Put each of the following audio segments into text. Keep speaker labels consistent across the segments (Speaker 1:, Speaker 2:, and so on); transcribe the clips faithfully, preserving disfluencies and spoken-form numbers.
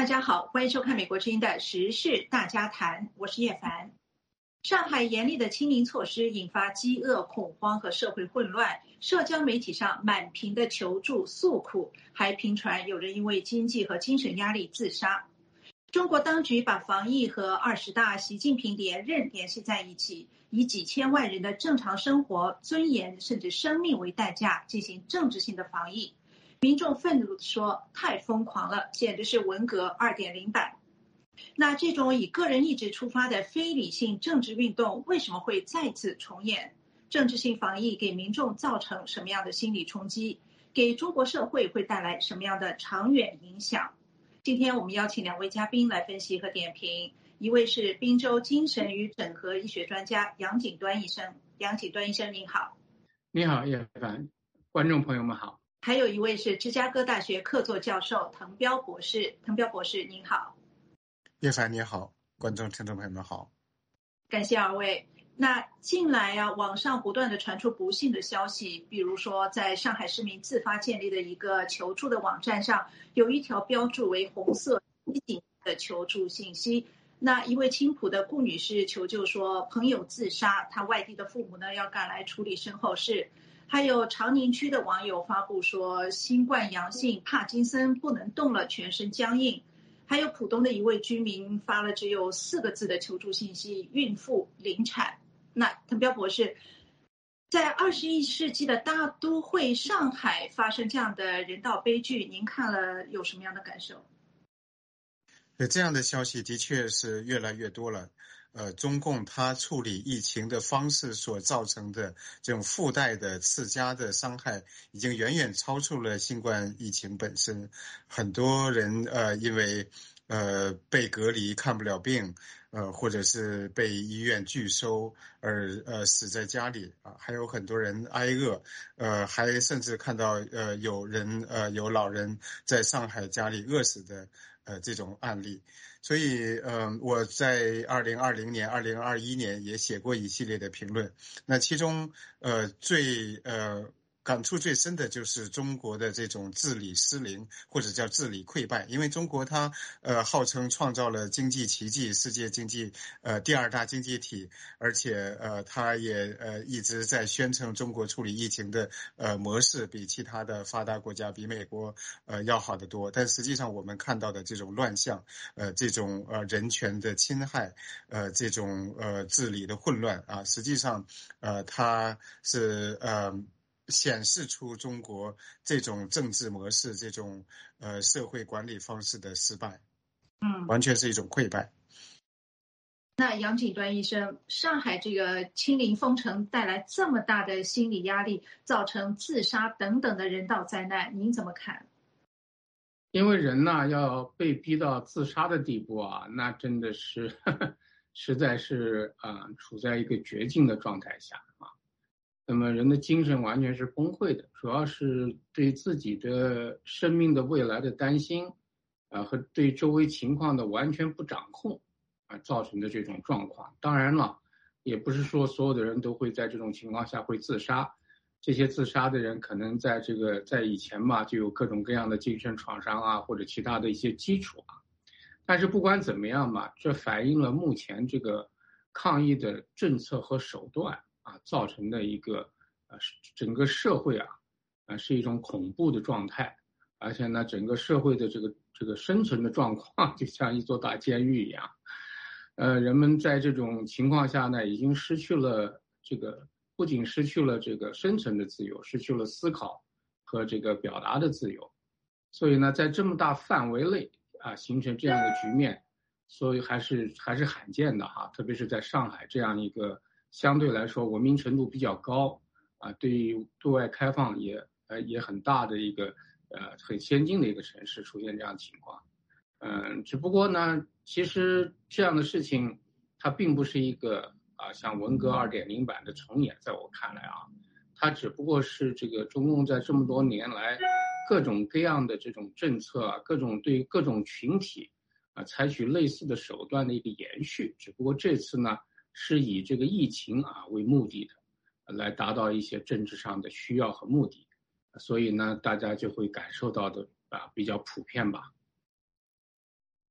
Speaker 1: 大家好，欢迎收看美国之音的时事大家谈，我是叶凡。上海严厉的清零措施引发饥饿、恐慌和社会混乱，社交媒体上满屏的求助诉苦，还频传有人因为经济和精神压力自杀。中国当局把防疫和二十大习近平连任联系在一起，以几千万人的正常生活、尊严甚至生命为代价进行政治性的防疫。民众愤怒地说，太疯狂了，简直是文革 二点零 版。那这种以个人意志出发的非理性政治运动为什么会再次重演？政治性防疫给民众造成什么样的心理冲击？给中国社会会带来什么样的长远影响？今天我们邀请两位嘉宾来分析和点评，一位是宾州精神与整合医学专家杨景端医生。杨景端医生您好。
Speaker 2: 你好叶凡，观众朋友们好。
Speaker 1: 还有一位是芝加哥大学客座教授滕彪博士。滕彪博士您好。
Speaker 3: 叶凡你好，观众听众朋友们好。
Speaker 1: 感谢二位。那近来啊，网上不断的传出不幸的消息，比如说在上海市民自发建立的一个求助的网站上，有一条标注为红色提醒的求助信息。那一位青浦的顾女士求救说，朋友自杀，她外地的父母呢要赶来处理身后事。还有长宁区的网友发布说，新冠阳性，帕金森不能动了，全身僵硬。还有浦东的一位居民发了只有四个字的求助信息：孕妇临产。那滕彪博士，在二十一世纪的大都会上海发生这样的人道悲剧，您看了有什么样的感受？
Speaker 3: 这样的消息的确是越来越多了。呃，中共它处理疫情的方式所造成的这种附带的次加的伤害，已经远远超出了新冠疫情本身。很多人呃因为呃被隔离看不了病，呃或者是被医院拒收而呃死在家里啊，还有很多人挨饿，呃还甚至看到呃有人呃有老人在上海家里饿死的呃这种案例。所以呃我在二零二零年二零二一年也写过一系列的评论，那其中呃最呃感触最深的就是中国的这种治理失灵，或者叫治理溃败。因为中国它呃号称创造了经济奇迹，世界经济呃第二大经济体，而且呃它也呃一直在宣称中国处理疫情的呃模式比其他的发达国家比美国呃要好得多。但实际上我们看到的这种乱象，呃这种呃人权的侵害，呃这种呃治理的混乱啊，实际上呃它是呃显示出中国这种政治模式、这种呃社会管理方式的失败，
Speaker 1: 嗯，
Speaker 3: 完全是一种溃败。
Speaker 1: 那杨景端医生，上海这个清零封城带来这么大的心理压力，造成自杀等等的人道灾难，您怎么看？
Speaker 2: 因为人呢要被逼到自杀的地步啊，那真的是呵呵实在是啊、呃、处在一个绝境的状态下啊。那么人的精神完全是崩溃的，主要是对自己的生命的未来的担心啊、呃、和对周围情况的完全不掌控啊造成的这种状况。当然了，也不是说所有的人都会在这种情况下会自杀，这些自杀的人可能在这个在以前嘛就有各种各样的精神创伤啊，或者其他的一些基础啊。但是不管怎么样嘛，这反映了目前这个抗疫的政策和手段啊造成的一个呃整个社会啊啊是一种恐怖的状态，而且呢整个社会的这个这个生存的状况就像一座大监狱一样。呃，人们在这种情况下呢，已经失去了这个，不仅失去了这个生存的自由，失去了思考和这个表达的自由。所以呢，在这么大范围内啊，形成这样的局面，所以还是还是罕见的哈。特别是在上海这样一个相对来说文明程度比较高啊，对于对外开放也呃也很大的一个呃很先进的一个城市出现这样的情况。嗯，只不过呢，其实这样的事情，它并不是一个啊像文革 二点零 版的重演，在我看来啊，它只不过是这个中共在这么多年来各种各样的这种政策啊，各种对各种群体啊采取类似的手段的一个延续，只不过这次呢是以这个疫情啊为目的的，来达到一些政治上的需要和目的，所以呢大家就会感受到的啊比较普遍吧。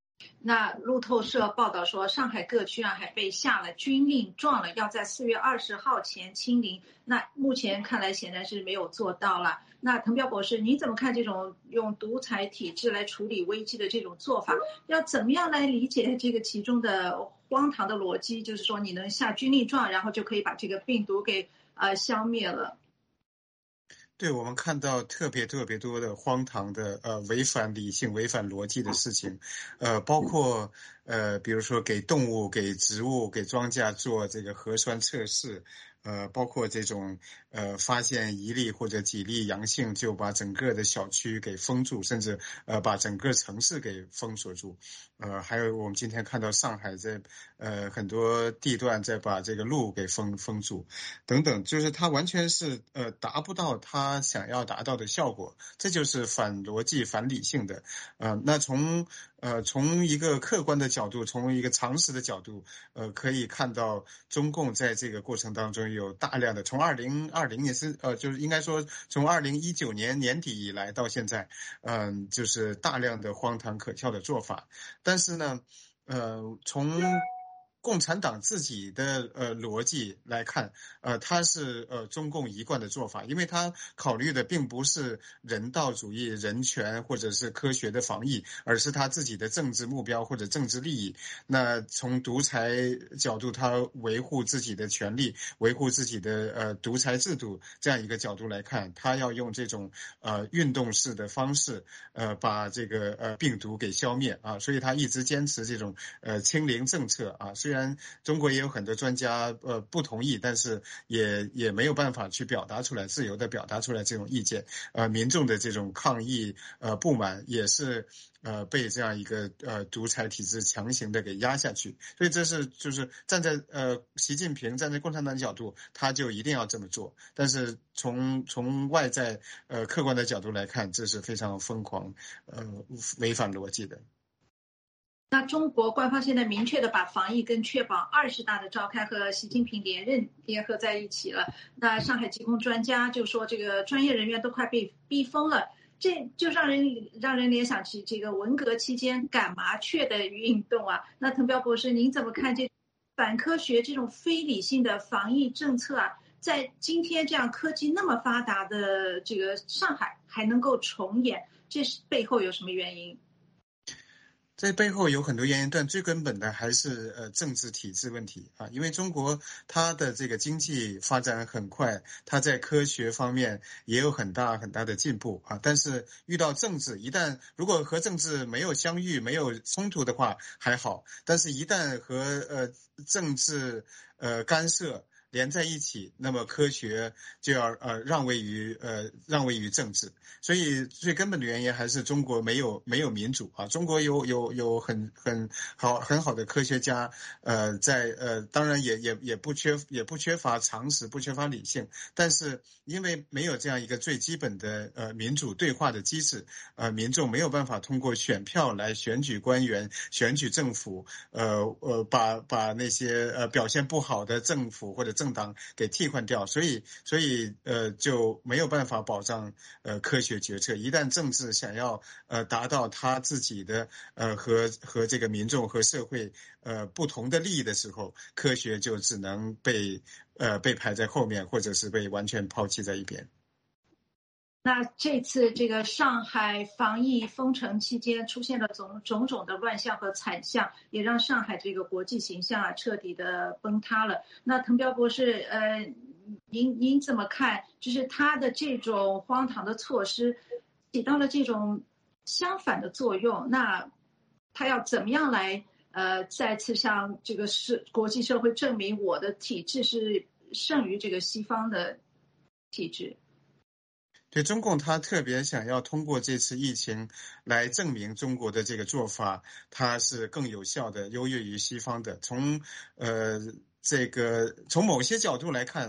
Speaker 1: 那路透社报道说，上海各区啊还被下了军令状了，要在四月二十号前清零。那目前看来显然是没有做到了。那滕彪博士，你怎么看这种用独裁体制来处理危机的这种做法？要怎么样来理解这个其中的荒唐的逻辑？就是说，你能下军令状，然后就可以把这个病毒给呃消灭了。
Speaker 3: 对，我们看到特别特别多的荒唐的呃违反理性、违反逻辑的事情，呃，包括呃，比如说给动物、给植物、给庄稼做这个核酸测试，呃，包括这种呃发现一例或者几例阳性就把整个的小区给封住，甚至呃把整个城市给封锁住，呃，还有我们今天看到上海在呃很多地段在把这个路给封封住，等等，就是它完全是呃达不到它想要达到的效果，这就是反逻辑、反理性的。呃，那从呃从一个客观的角度，从一个常识的角度，呃，可以看到中共在这个过程当中有大量的，从二零二零年是呃就是应该说从二零一九年年底以来到现在，嗯、呃，就是大量的荒唐可笑的做法。但是呢，呃，从共产党自己的呃逻辑来看，呃，它是呃中共一贯的做法，因为它考虑的并不是人道主义、人权或者是科学的防疫，而是他自己的政治目标或者政治利益。那从独裁角度，他维护自己的权利，维护自己的呃独裁制度这样一个角度来看，他要用这种呃运动式的方式，呃把这个呃病毒给消灭啊，所以他一直坚持这种呃清零政策啊。虽然中国也有很多专家呃不同意，但是也也没有办法去表达出来，自由的表达出来这种意见。呃，民众的这种抗议呃不满也是呃被这样一个呃独裁体制强行的给压下去。所以这是就是站在呃习近平站在共产党角度，他就一定要这么做。但是从从外在呃客观的角度来看，这是非常疯狂呃违反逻辑的。
Speaker 1: 那中国官方现在明确的把防疫跟确保二十大的召开和习近平连任联合在一起了。那上海疾控专家就说，这个专业人员都快被逼疯了，这就让人让人联想起这个文革期间赶麻雀的运动啊。那滕彪博士，您怎么看这反科学这种非理性的防疫政策啊？在今天这样科技那么发达的这个上海还能够重演，这是背后有什么原因？
Speaker 3: 这背后有很多原因，但最根本的还是呃政治体制问题啊。因为中国它的这个经济发展很快，它在科学方面也有很大很大的进步啊。但是遇到政治，一旦如果和政治没有相遇、没有冲突的话还好，但是一旦和呃政治呃干涉连在一起，那么科学就要呃让位于呃让位于政治。所以最根本的原因还是中国没有没有民主啊。中国有有有很很好很好的科学家，呃，在呃当然也也也不缺也不缺乏常识，不缺乏理性，但是因为没有这样一个最基本的呃民主对话的机制，呃，民众没有办法通过选票来选举官员、选举政府，呃呃把把那些呃表现不好的政府或者政党给替换掉，所以所以呃就没有办法保障呃科学决策。一旦政治想要呃达到他自己的呃和和这个民众和社会呃不同的利益的时候，科学就只能被呃被排在后面，或者是被完全抛弃在一边。
Speaker 1: 那这次这个上海防疫封城期间出现了种种种的乱象和惨象，也让上海这个国际形象啊彻底的崩塌了。那滕彪博士，呃，您您怎么看？就是他的这种荒唐的措施，起到了这种相反的作用。那他要怎么样来呃再次向这个是国际社会证明我的体制是胜于这个西方的体制？
Speaker 3: 对，中共他特别想要通过这次疫情来证明中国的这个做法，它是更有效的，优越于西方的。从呃这个从某些角度来看，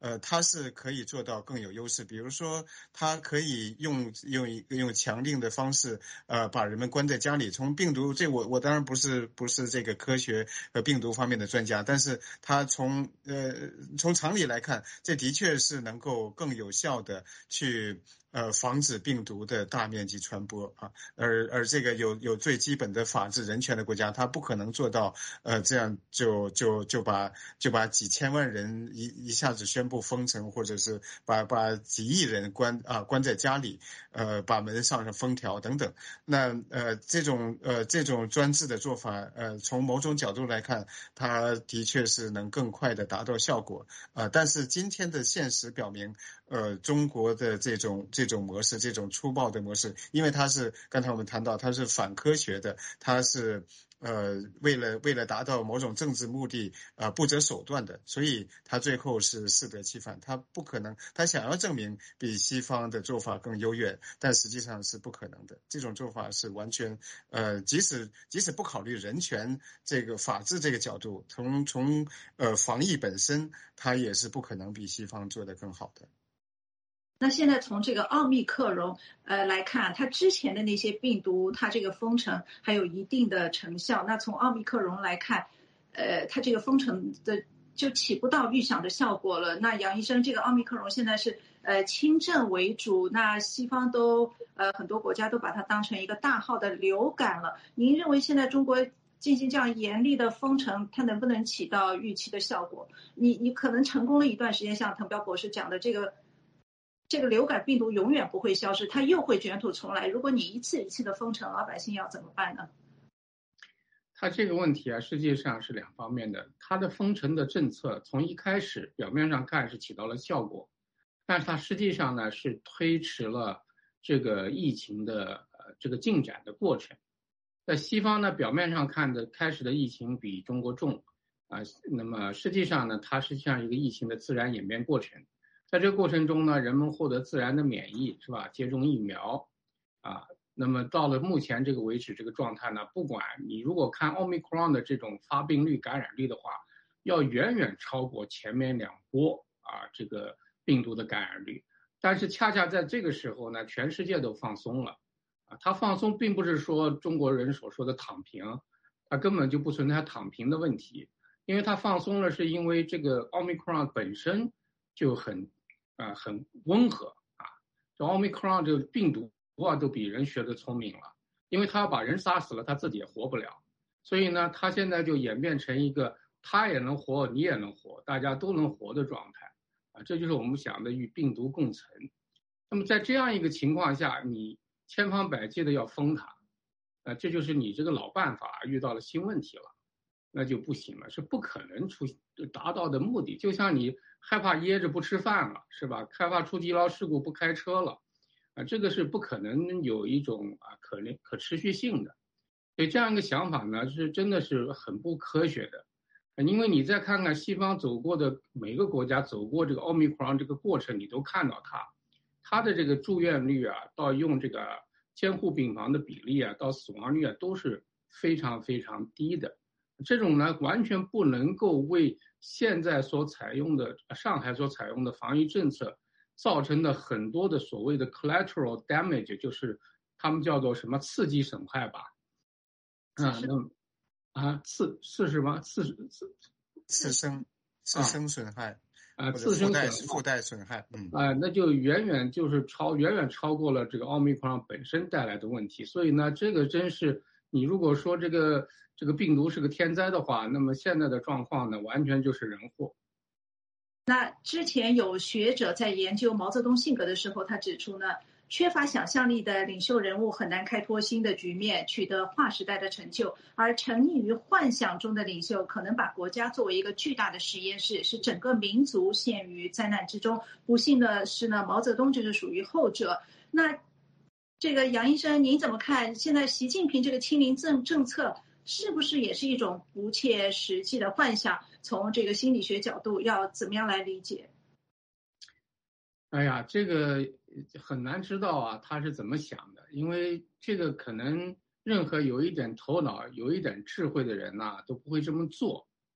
Speaker 3: 呃，它是可以做到更有优势。比如说，它可以用用一个用强令的方式，呃，把人们关在家里。从病毒，这我我当然不是不是这个科学和病毒方面的专家，但是它从呃从常理来看，这的确是能够更有效的去呃防止病毒的大面积传播啊。而而这个有有最基本的法治人权的国家，它不可能做到呃这样就就就把就把几千万人一一下子宣布封城，或者是把把几亿人关啊关在家里，呃把门上上封条等等。那呃这种呃这种专制的做法，呃从某种角度来看，它的确是能更快的达到效果啊、呃。但是今天的现实表明，呃中国的这种这种模式，这种粗暴的模式，因为它是刚才我们谈到它是反科学的，它是呃为了为了达到某种政治目的啊、呃、不择手段的，所以它最后是适得其反。它不可能，它想要证明比西方的做法更优越，但实际上是不可能的。这种做法是完全呃即使即使不考虑人权这个法治这个角度，从从呃防疫本身，它也是不可能比西方做得更好的。
Speaker 1: 那现在从这个奥密克戎呃来看，它之前的那些病毒，它这个封城还有一定的成效。那从奥密克戎来看，呃，它这个封城的就起不到预想的效果了。那杨医生，这个奥密克戎现在是呃轻症为主，那西方都呃很多国家都把它当成一个大号的流感了。您认为现在中国进行这样严厉的封城，它能不能起到预期的效果？你你可能成功了一段时间，像滕彪博士讲的这个。这个流感病毒永远不会消失，它又会卷土重来。如果你一次一次的封城，老百姓要怎么办呢？
Speaker 2: 它这个问题啊，实际上是两方面的。它的封城的政策从一开始表面上看是起到了效果，但是它实际上呢是推迟了这个疫情的呃这个进展的过程。在西方呢，表面上看的开始的疫情比中国重啊、呃，那么实际上呢，它实际上一个疫情的自然演变过程。在这个过程中呢，人们获得自然的免疫，是吧？接种疫苗，啊，那么到了目前这个为止这个状态呢，不管你如果看奥密克戎的这种发病率、感染率的话，要远远超过前面两波啊这个病毒的感染率。但是恰恰在这个时候呢，全世界都放松了，啊，它放松并不是说中国人所说的躺平，它根本就不存在躺平的问题，因为它放松了，是因为这个奥密克戎本身就很。啊、呃，很温和啊，这奥密克戎这个病毒啊，都比人学得聪明了，因为他要把人杀死了，他自己也活不了，所以呢，他现在就演变成一个他也能活，你也能活，大家都能活的状态啊，这就是我们想的与病毒共存。那么在这样一个情况下，你千方百计的要封它，啊，这就是你这个老办法遇到了新问题了。那就不行了，是不可能出达到的目的。就像你害怕噎着不吃饭了，是吧？害怕出医疗事故不开车了，啊，这个是不可能有一种啊可能可持续性的。所以这样一个想法呢，是真的是很不科学的。因为你再看看西方走过的每个国家走过这个奥密克戎这个过程，你都看到它，它的这个住院率啊，到用这个监护病房的比例啊，到死亡率啊，都是非常非常低的。这种呢，完全不能够为现在所采用的上海所采用的防疫政策造成的很多的所谓的 collateral damage， 就是他们叫做什么刺激损害吧？啊，那么啊，刺是什么？刺刺
Speaker 3: 次生次生损害
Speaker 2: 啊，
Speaker 3: 或者附带附带损害，嗯
Speaker 2: 啊，那就远远就是超远远超过了这个奥密克戎本身带来的问题。所以呢，这个真是你如果说这个。这个病毒是个天灾的话，那么现在的状况呢，完全就是人祸。
Speaker 1: 那之前有学者在研究毛泽东性格的时候，他指出呢，缺乏想象力的领袖人物很难开拓新的局面，取得划时代的成就，而沉溺于幻想中的领袖可能把国家作为一个巨大的实验室，使整个民族陷于灾难之中。不幸的是呢，毛泽东就是属于后者。那这个杨医生，您怎么看现在习近平这个清零政政策？是不是也是一种不切实际的幻想？从这个心理学角度，要怎么样来理解？
Speaker 2: 哎呀，这个很难知道啊，他是怎么想的？因为这个可能任何有一点头脑、有一点智慧的人呐、啊，都不会这么做。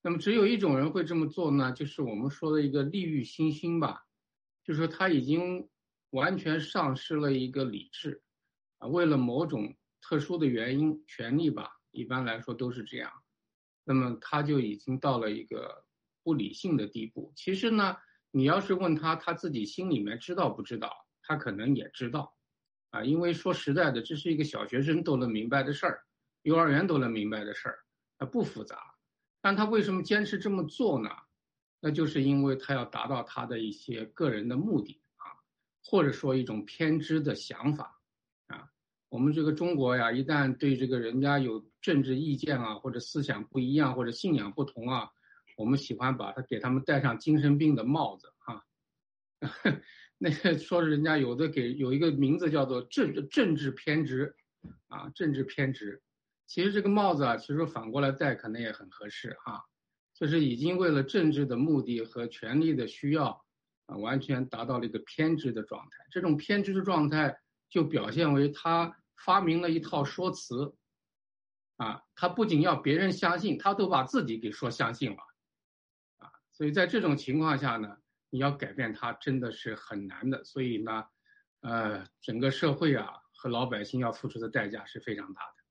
Speaker 2: 那么只有一种人会这么做呢，就是我们说的一个利欲熏心吧，就是说他已经完全丧失了一个理智啊，为了某种特殊的原因，权利吧，一般来说都是这样。那么他就已经到了一个不理性的地步。其实呢，你要是问他，他自己心里面知道不知道，他可能也知道啊，因为说实在的，这是一个小学生都能明白的事儿，幼儿园都能明白的事儿，它不复杂。但他为什么坚持这么做呢？那就是因为他要达到他的一些个人的目的啊，或者说一种偏执的想法啊。我们这个中国呀，一旦对这个人家有政治意见啊，或者思想不一样，或者信仰不同啊，我们喜欢把他给他们戴上精神病的帽子啊。那个说人家有的给有一个名字叫做政政治偏执啊，政治偏执。其实这个帽子啊，其实反过来戴可能也很合适啊，就是已经为了政治的目的和权力的需要啊，完全达到了一个偏执的状态。这种偏执的状态就表现为他发明了一套说辞啊，他不仅要别人相信，他都把自己给说相信了啊。所以在这种情况下呢，你要改变他真的是很难的。所以呢，呃，整个社会啊和老百姓要付出的代价是非常大的。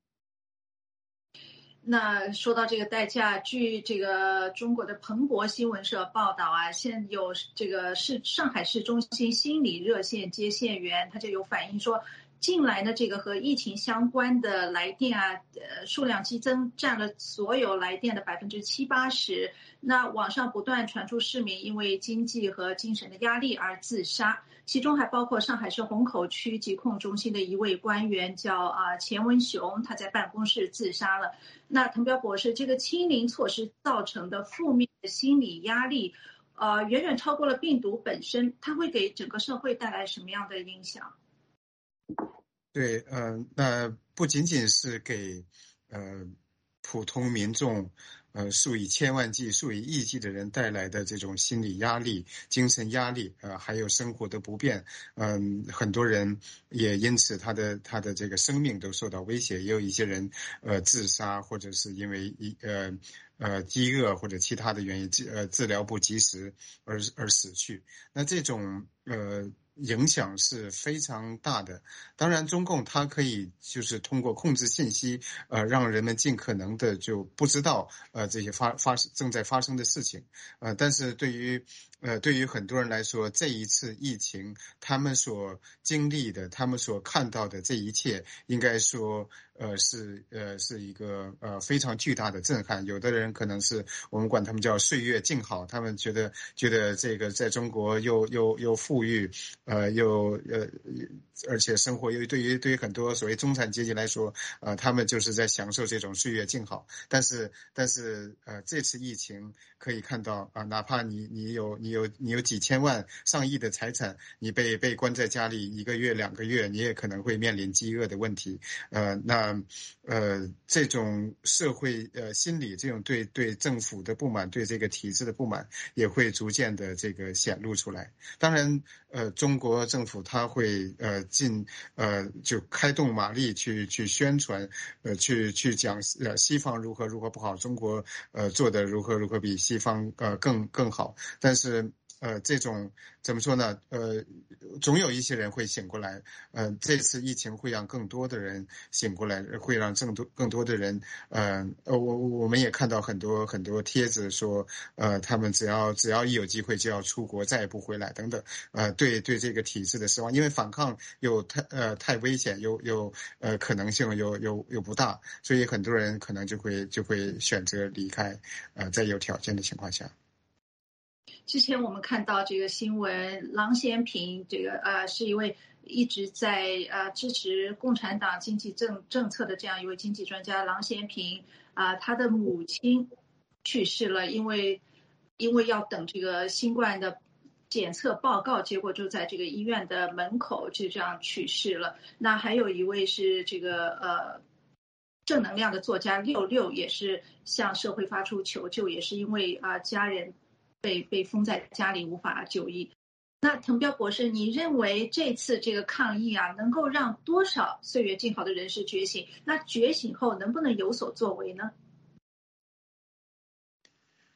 Speaker 1: 那说到这个代价，据这个中国的彭博新闻社报道啊，现有这个市上海市中心心理热线接线员，他就有反映说，近来呢这个和疫情相关的来电啊，呃数量激增，占了所有来电的百分之七八十。那网上不断传出市民因为经济和精神的压力而自杀，其中还包括上海市虹口区疾控中心的一位官员叫啊钱文雄，他在办公室自杀了。那滕彪博士，这个清零措施造成的负面的心理压力，呃，远远超过了病毒本身，它会给整个社会带来什么样的影响？
Speaker 3: 对，呃，那不仅仅是给呃普通民众，呃数以千万计、数以亿计的人带来的这种心理压力、精神压力，呃，还有生活的不便，嗯、呃，很多人也因此他的他的这个生命都受到威胁，也有一些人呃自杀，或者是因为一呃呃饥饿或者其他的原因，治呃治疗不及时而而死去。那这种呃。影响是非常大的。当然，中共它可以就是通过控制信息，呃，让人们尽可能的就不知道呃这些发发正在发生的事情，呃，但是对于呃对于很多人来说，这一次疫情他们所经历的、他们所看到的这一切，应该说呃是呃是一个呃非常巨大的震撼。有的人可能是我们管他们叫岁月静好，他们觉得觉得这个在中国又又又富裕。呃，又呃，而且生活又对于对于很多所谓中产阶级来说，呃，他们就是在享受这种岁月静好。但是，但是呃，这次疫情可以看到啊、呃，哪怕你你有你有你有几千万、上亿的财产，你被被关在家里一个月、两个月，你也可能会面临饥饿的问题。呃，那呃，这种社会呃心理，这种对对政府的不满，对这个体制的不满，也会逐渐的这个显露出来。当然，呃，中国政府它会呃进呃就开动马力去去宣传，呃去去讲呃西方如何如何不好，中国呃做的如何如何比西方呃更更好，但是。呃，这种怎么说呢？呃，总有一些人会醒过来。呃，这次疫情会让更多的人醒过来，会让更多更多的人，呃，呃，我我们也看到很多很多帖子说，呃，他们只要只要一有机会就要出国，再也不回来等等。呃，对对这个体制的失望，因为反抗又太呃太危险，又又呃可能性又又又不大，所以很多人可能就会就会选择离开。呃，在有条件的情况下。
Speaker 1: 之前我们看到这个新闻，郎咸平这个呃是一位一直在呃支持共产党经济政政策的这样一位经济专家，郎咸平啊、呃，他的母亲去世了，因为因为要等这个新冠的检测报告，结果就在这个医院的门口就这样去世了。那还有一位是这个呃正能量的作家六六，也是向社会发出求救，也是因为啊、呃、家人。被被封在家里无法就医。那滕彪博士，你认为这次这个抗疫啊，能够让多少岁月静好的人士觉醒？那觉醒后能不能有所作为呢？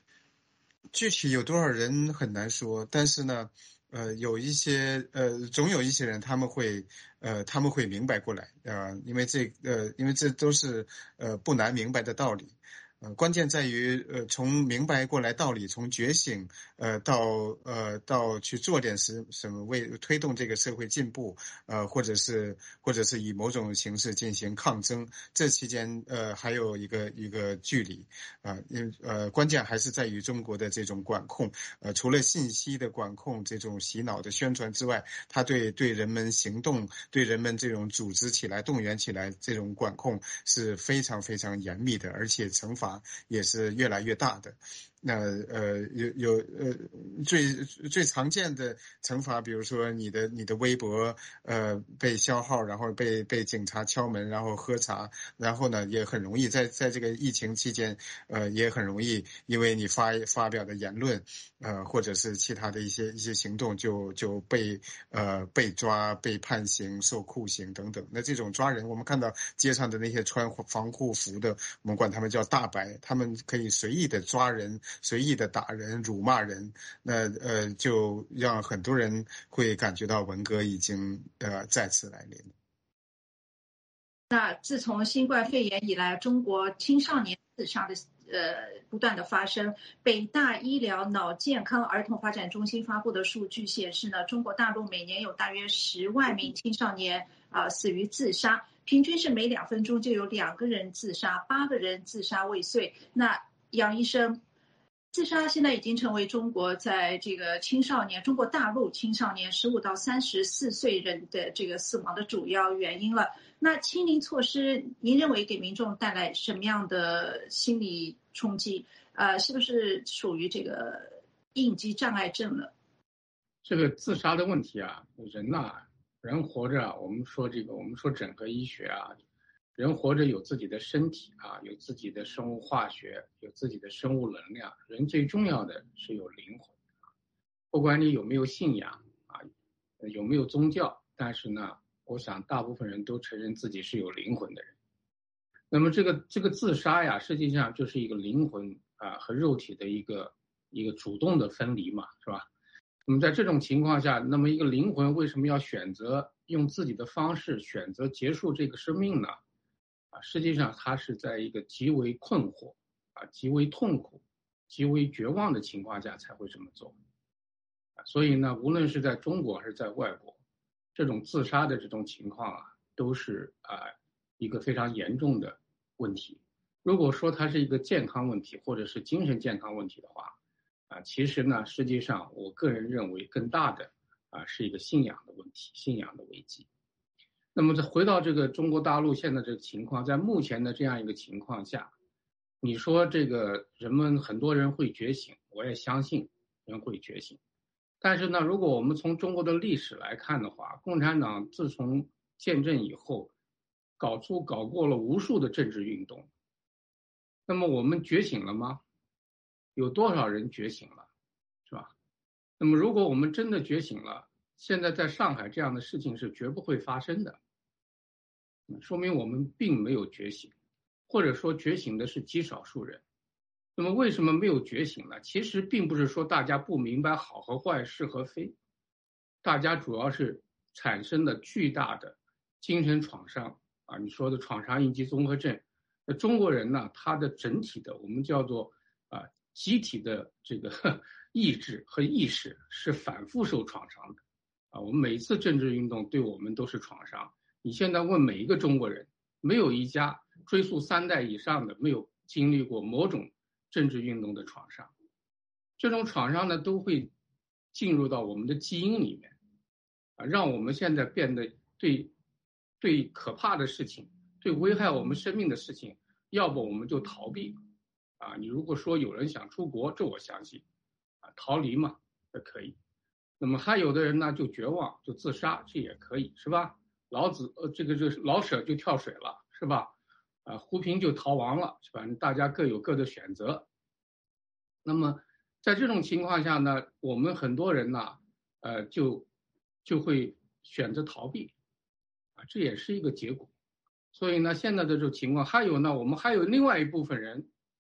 Speaker 3: 具体有多少人很难说，但是呢，呃，有一些呃，总有一些人他们会呃，他们会明白过来，呃，因为这呃，因为这都是呃不难明白的道理。呃，关键在于，呃，从明白过来道理，从觉醒，呃，到呃，到去做点什什么为推动这个社会进步，呃，或者是或者是以某种形式进行抗争，这期间，呃，还有一个一个距离，啊、呃，因呃，关键还是在于中国的这种管控，呃，除了信息的管控，这种洗脑的宣传之外，它对对人们行动，对人们这种组织起来、动员起来，这种管控是非常非常严密的，而且惩罚也是越来越大的。那呃有有呃最最常见的惩罚，比如说你的你的微博呃被消耗，然后被被警察敲门，然后喝茶，然后呢也很容易在在这个疫情期间，呃也很容易因为你发发表的言论，呃或者是其他的一些一些行动就就被呃被抓、被判刑、受酷刑等等。那这种抓人，我们看到街上的那些穿防护服的，我们管他们叫大白，他们可以随意的抓人。随意的打人、辱骂人，那呃，就让很多人会感觉到文革已经呃再次来临。
Speaker 1: 那自从新冠肺炎以来，中国青少年自杀的呃不断的发生。北大医疗脑健康儿童发展中心发布的数据显示呢，中国大陆每年有大约十万名青少年啊、呃、死于自杀，平均是每两分钟就有两个人自杀，八个人自杀未遂。那杨医生，自杀现在已经成为中国在这个青少年，中国大陆青少年十五到三十四岁人的这个死亡的主要原因了。那清零措施，您认为给民众带来什么样的心理冲击？呃，是不是属于这个应激障碍症呢？
Speaker 2: 这个自杀的问题啊，人呐、啊，人活着，我们说这个，我们说整合医学啊。人活着有自己的身体啊，有自己的生物化学，有自己的生物能量。人最重要的是有灵魂，不管你有没有信仰啊，有没有宗教，但是呢，我想大部分人都承认自己是有灵魂的人。那么这个这个自杀呀，实际上就是一个灵魂啊和肉体的一个一个主动的分离嘛，是吧？那么在这种情况下，那么一个灵魂为什么要选择用自己的方式选择结束这个生命呢？啊，实际上他是在一个极为困惑、啊极为痛苦、极为绝望的情况下才会这么做。啊，所以呢，无论是在中国还是在外国，这种自杀的这种情况啊，都是啊一个非常严重的问题。如果说它是一个健康问题或者是精神健康问题的话，啊，其实呢，实际上我个人认为更大的啊是一个信仰的问题，信仰的危机。那么再回到这个中国大陆现在这个情况，在目前的这样一个情况下，你说这个人们很多人会觉醒，我也相信人会觉醒。但是呢，如果我们从中国的历史来看的话，共产党自从建政以后，搞出搞过了无数的政治运动。那么我们觉醒了吗？有多少人觉醒了，是吧？那么如果我们真的觉醒了，现在在上海这样的事情是绝不会发生的。说明我们并没有觉醒，或者说觉醒的是极少数人。那么为什么没有觉醒呢？其实并不是说大家不明白好和坏、是和非，大家主要是产生了巨大的精神创伤啊，你说的创伤应激综合症。那中国人呢，他的整体的我们叫做啊集体的这个意志和意识是反复受创伤的啊。我们每一次政治运动对我们都是创伤。你现在问每一个中国人，没有一家追溯三代以上的没有经历过某种政治运动的创伤。这种创伤呢，都会进入到我们的基因里面啊，让我们现在变得对对可怕的事情，对危害我们生命的事情，要不我们就逃避啊。你如果说有人想出国，这我相信啊，逃离嘛，这可以。那么还有的人呢，就绝望，就自杀，这也可以，是吧？老子呃，这个这个老舍就跳水了，是吧？啊，胡平就逃亡了，是吧？大家各有各的选择。那么在这种情况下呢，我们很多人呢，呃，就就会选择逃避，啊，这也是一个结果。所以呢，现在的这种情况，还有呢，我们还有另外一部分人，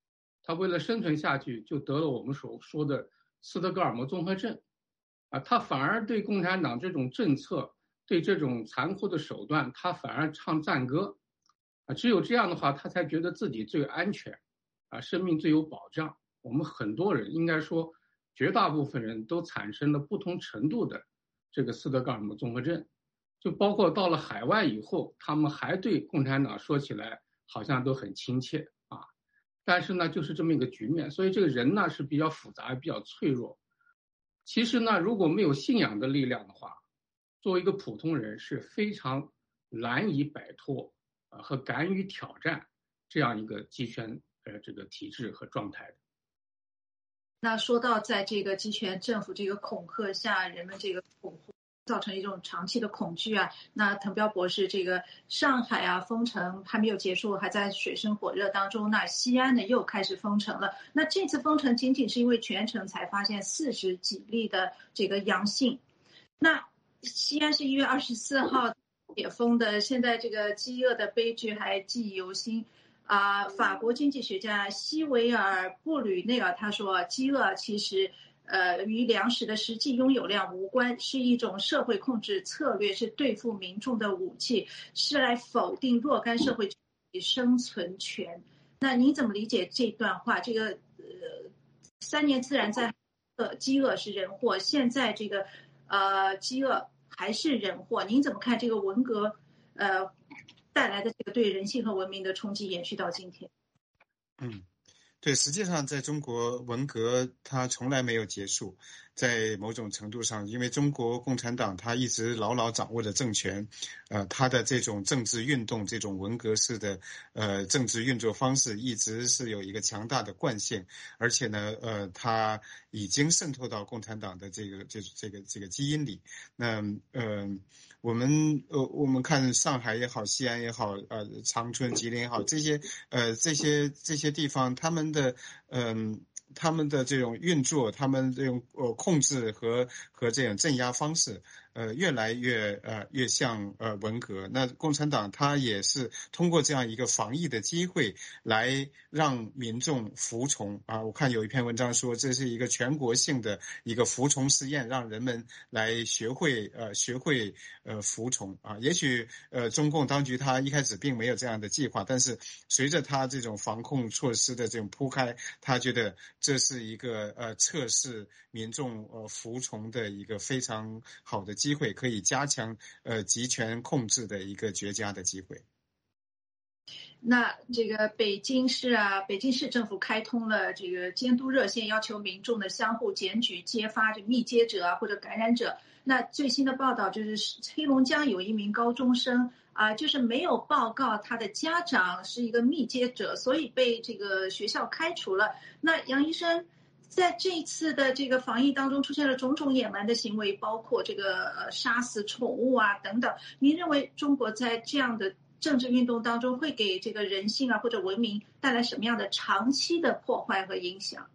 Speaker 2: 他为了生存下去，就得了我们所说的斯德哥尔摩综合症，啊，他反而对共产党这种政策，对这种残酷的手段，他反而唱赞歌，啊，只有这样的话，他才觉得自己最安全，啊，生命最有保障。我们很多人，应该说绝大部分人都产生了不同程度的这个斯德哥尔摩综合症，就包括到了海外以后，他们还对共产党说起来好像都很亲切啊，但是呢，就是这么一个局面，所以这个人呢是比较复杂、比较脆弱。其实呢，如果没有信仰的力量的话，作为一个普通人是非常难以摆脱啊和敢于挑战这样一个集权呃这个体制和状态的。
Speaker 1: 那说到在这个集权政府这个恐吓下，人们这个恐慌造成一种长期的恐惧啊。那滕彪博士，这个上海啊封城还没有结束，还在水深火热当中。那西安呢又开始封城了。那这次封城仅仅是因为全城才发现四十几例的这个阳性。那西安是一月二十四号解封的，现在这个饥饿的悲剧还记忆犹新。啊、呃，法国经济学家西维尔布吕内尔他说，饥饿其实呃与粮食的实际拥有量无关，是一种社会控制策略，是对付民众的武器，是来否定若干社会生存权。那您怎么理解这段话？这个呃，三年自然灾害，呃，饥饿是人祸，现在这个呃饥饿还是人祸，您怎么看这个文革呃带来的这个对人性和文明的冲击延续到今天？
Speaker 3: 嗯，对，实际上在中国文革它从来没有结束，在某种程度上，因为中国共产党它一直牢牢掌握着政权，呃，它的这种政治运动，这种文革式的呃政治运作方式，一直是有一个强大的惯性，而且呢，呃，它已经渗透到共产党的这个这这个这个基因里。那呃，我们呃我们看上海也好，西安也好，呃，长春、吉林也好，这些呃这些这些地方，他们的嗯。呃他们的这种运作，他们这种呃控制和和这种镇压方式，呃越来越呃越像呃文革。那共产党他也是通过这样一个防疫的机会来让民众服从啊。我看有一篇文章说，这是一个全国性的一个服从试验，让人们来学会呃学会呃服从啊。也许呃中共当局他一开始并没有这样的计划，但是随着他这种防控措施的这种铺开，他觉得这是一个呃测试民众呃服从的一个非常好的机会，可以加强呃集权控制的一个绝佳的机会。
Speaker 1: 那这个北京市啊，北京市政府开通了这个监督热线，要求民众的相互检举揭发这密接者啊或者感染者。那最新的报道就是黑龙江有一名高中生啊、呃，就是没有报告他的家长是一个密接者，所以被这个学校开除了。那杨医生，在这一次的这个防疫当中出现了种种野蛮的行为，包括这个呃杀死宠物啊等等。您认为中国在这样的政治运动当中会给这个人性啊或者文明带来什么样的长期的破坏和影响？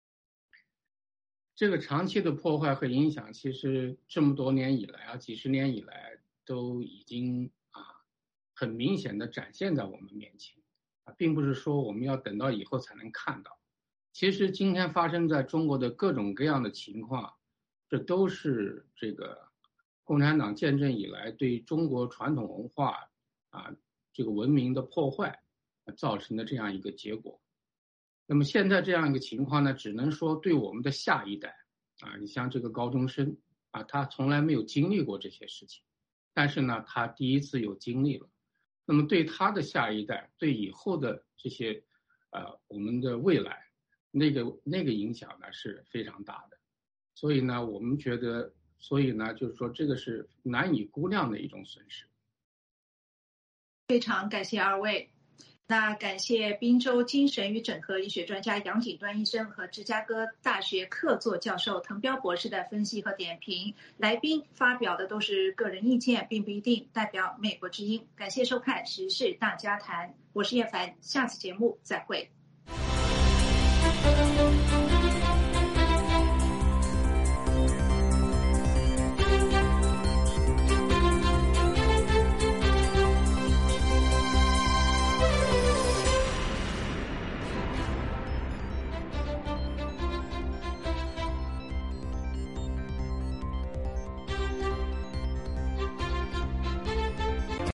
Speaker 2: 这个长期的破坏和影响，其实这么多年以来啊，几十年以来都已经啊很明显的展现在我们面前啊，并不是说我们要等到以后才能看到。其实今天发生在中国的各种各样的情况，这都是这个共产党建政以来对中国传统文化啊这个文明的破坏造成的这样一个结果。那么现在这样一个情况呢，只能说对我们的下一代啊，你像这个高中生啊，他从来没有经历过这些事情，但是呢，他第一次有经历了。那么对他的下一代，对以后的这些呃我们的未来，那个那个影响呢是非常大的。所以呢，我们觉得，所以呢，就是说这个是难以估量的一种损失。
Speaker 1: 非常感谢二位。那感谢滨州精神与整合医学专家杨锦端医生和芝加哥大学客座教授滕彪博士的分析和点评。来宾发表的都是个人意见，并不一定代表美国之音。感谢收看《时事大家谈》，我是叶凡，下次节目再会。